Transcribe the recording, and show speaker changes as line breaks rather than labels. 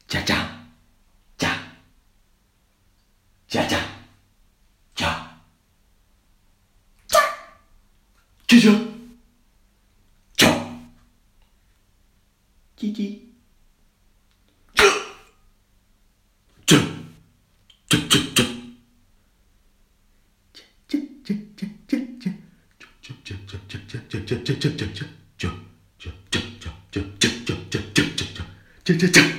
家长，家，家长，家，家，啾啾，啾，叽叽，啾，啾，啾啾啾，啾啾啾啾啾啾，啾啾啾啾啾啾啾啾啾啾啾，啾啾啾啾啾啾啾啾啾啾啾啾啾。